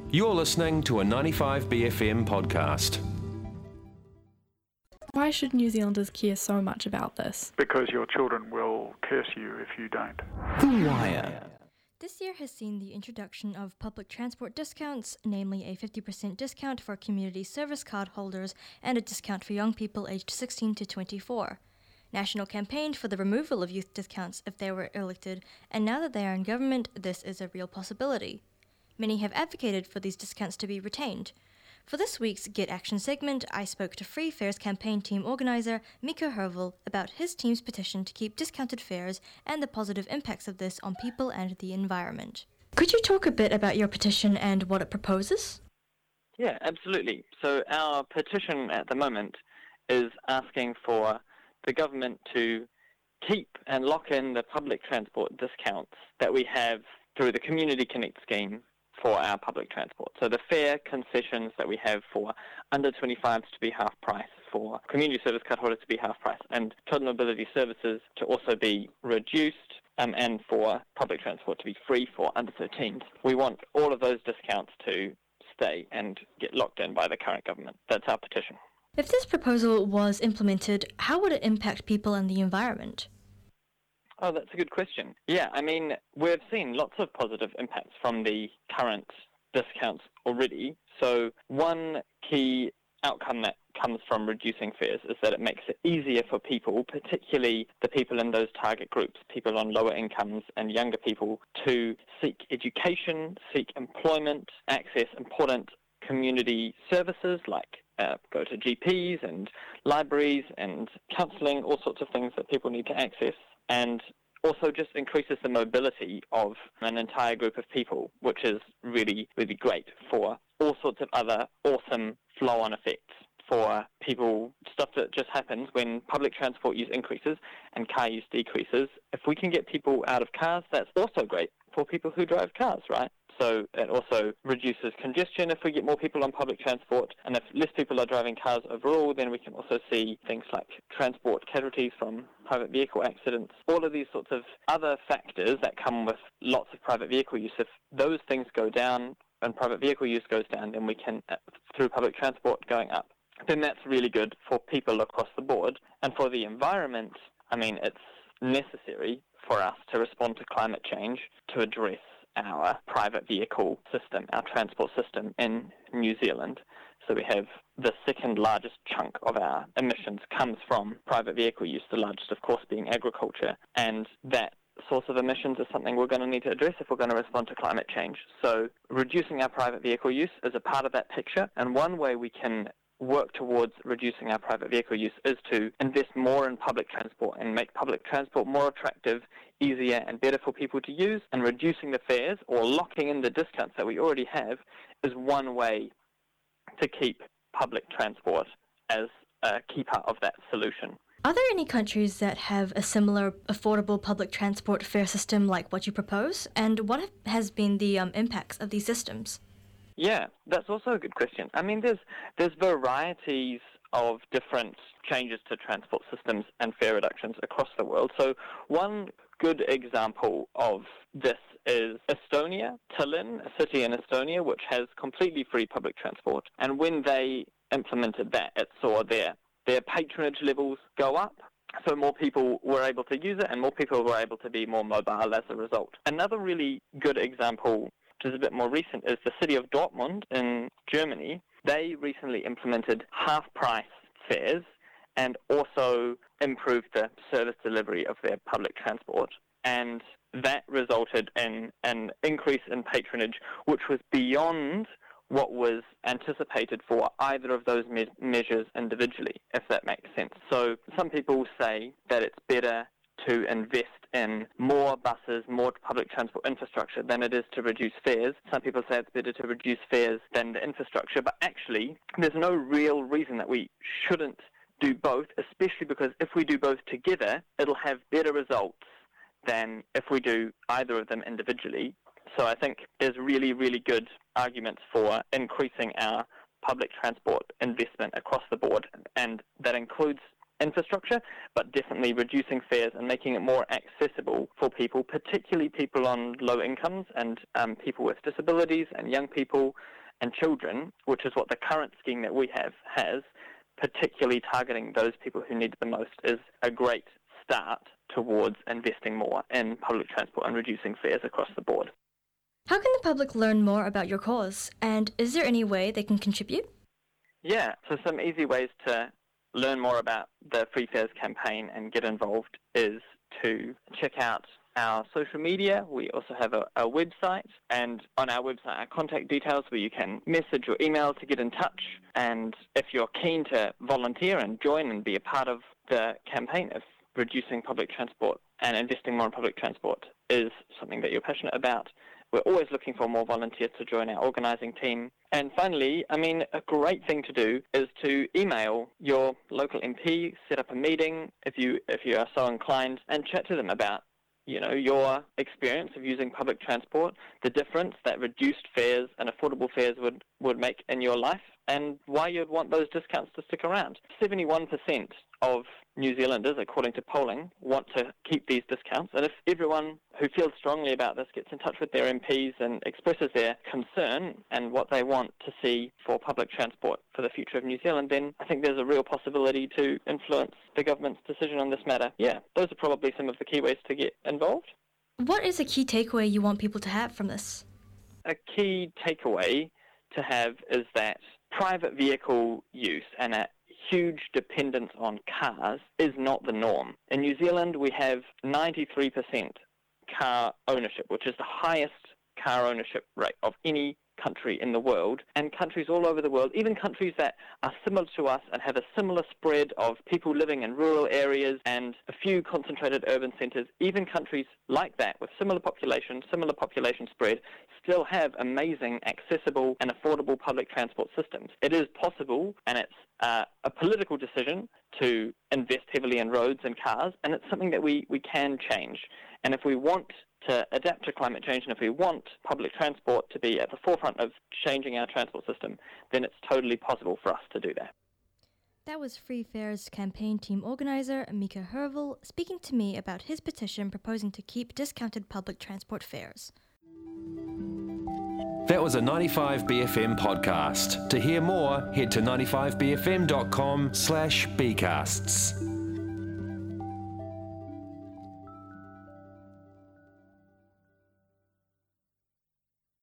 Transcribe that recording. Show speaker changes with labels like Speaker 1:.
Speaker 1: You're listening to a 95BFM podcast.
Speaker 2: Why should New Zealanders care so much about this?
Speaker 3: Because your children will curse you if you don't.
Speaker 4: The Wire.
Speaker 5: This year has seen the introduction of public transport discounts, namely a 50% discount for community service card holders and a discount for young people aged 16 to 24. National campaigned for the removal of youth discounts if they were elected, and now that they are in government, this is a real possibility. Many have advocated for these discounts to be retained. For this week's Get Action segment, I spoke to Free Fares campaign team organiser Miko Hervel about his team's petition to keep discounted fares and the positive impacts of this on people and the environment. Could you talk a bit about your petition and what it proposes?
Speaker 6: Yeah, absolutely. So our petition at the moment is asking for the government to keep and lock in the public transport discounts that we have through the Community Connect scheme for our public transport. So the fare concessions that we have for under 25s to be half price, for community service card holders to be half price, and total mobility services to also be reduced, and for public transport to be free for under 13s. We want all of those discounts to stay and get locked in by the current government. That's our petition.
Speaker 5: If this proposal was implemented, how would it impact people and the environment?
Speaker 6: Oh, that's a good question. Yeah, I mean, we've seen lots of positive impacts from the current discounts already. So one key outcome that comes from reducing fares is that it makes it easier for people, particularly the people in those target groups, people on lower incomes and younger people, to seek education, seek employment, access important community services like go to GPs and libraries and counselling, all sorts of things that people need to access, and also just increases the mobility of an entire group of people, which is really, really great for all sorts of other awesome flow-on effects for people, stuff that just happens when public transport use increases and car use decreases. If we can get people out of cars, that's also great for people who drive cars, right? So it also reduces congestion if we get more people on public transport, and if less people are driving cars overall, then we can also see things like transport casualties from private vehicle accidents, all of these sorts of other factors that come with lots of private vehicle use. If those things go down and private vehicle use goes down, then we can, through public transport going up, then that's really good for people across the board. And for the environment, I mean, it's necessary for us to respond to climate change to address our private vehicle system, our transport system in New Zealand. So we have the second largest chunk of our emissions comes from private vehicle use, the largest of course being agriculture, and that source of emissions is something we're going to need to address if we're going to respond to climate change. So reducing our private vehicle use is a part of that picture, and one way we can work towards reducing our private vehicle use is to invest more in public transport and make public transport more attractive, easier and better for people to use, and reducing the fares or locking in the discounts that we already have is one way to keep public transport as a key part of that solution.
Speaker 5: Are there any countries that have a similar affordable public transport fare system like what you propose? And what has been the impacts of these systems?
Speaker 6: Yeah, that's also a good question. I mean, there's varieties of different changes to transport systems and fare reductions across the world. So one good example of this is Estonia, Tallinn, a city in Estonia, which has completely free public transport. And when they implemented that, it saw their patronage levels go up. So more people were able to use it and more people were able to be more mobile as a result. Another really good example, which is a bit more recent, is the city of Dortmund in Germany. They recently implemented half-price fares and also improved the service delivery of their public transport. And that resulted in an increase in patronage, which was beyond what was anticipated for either of those measures individually, if that makes sense. So some people say that it's better to invest in more buses, more public transport infrastructure than it is to reduce fares. Some people say it's better to reduce fares than the infrastructure, but actually there's no real reason that we shouldn't do both, especially because if we do both together, it'll have better results than if we do either of them individually. So I think there's really, really good arguments for increasing our public transport investment across the board, and that includes infrastructure, but definitely reducing fares and making it more accessible for people, particularly people on low incomes and people with disabilities and young people and children, which is what the current scheme that we have has, particularly targeting those people who need it the most, is a great start towards investing more in public transport and reducing fares across the board.
Speaker 5: How can the public learn more about your cause, and is there any way they can contribute?
Speaker 6: Yeah, so some easy ways to learn more about the Free Fares campaign and get involved is to check out our social media. We also have a website, and on our website are contact details where you can message or email to get in touch. And if you're keen to volunteer and join and be a part of the campaign of reducing public transport and investing more in public transport is something that you're passionate about, we're always looking for more volunteers to join our organising team. And finally, a great thing to do is to email your local MP, set up a meeting if you are so inclined, and chat to them about your experience of using public transport, the difference that reduced fares and affordable fares would make in your life, and why you'd want those discounts to stick around. 71% of New Zealanders, according to polling, want to keep these discounts, and if everyone who feels strongly about this gets in touch with their MPs and expresses their concern and what they want to see for public transport for the future of New Zealand, then I think there's a real possibility to influence the government's decision on this matter. Yeah, those are probably some of the key ways to get involved.
Speaker 5: What is a key takeaway you want people to have from this?
Speaker 6: A key takeaway to have is that private vehicle use and a huge dependence on cars is not the norm. In New Zealand, we have 93% car ownership, which is the highest car ownership rate of any country in the world, and countries all over the world, even countries that are similar to us and have a similar spread of people living in rural areas and a few concentrated urban centres, even countries like that with similar population spread, still have amazing, accessible and affordable public transport systems. It is possible, and it's a political decision to invest heavily in roads and cars, and it's something that we can change. And if we want to adapt to climate change, and if we want public transport to be at the forefront of changing our transport system, then it's totally possible for us to do that.
Speaker 5: That was Free Fares campaign team organiser Mika Hervel speaking to me about his petition proposing to keep discounted public transport fares.
Speaker 1: That was a 95BFM podcast. To hear more, head to 95bfm.com/bcasts.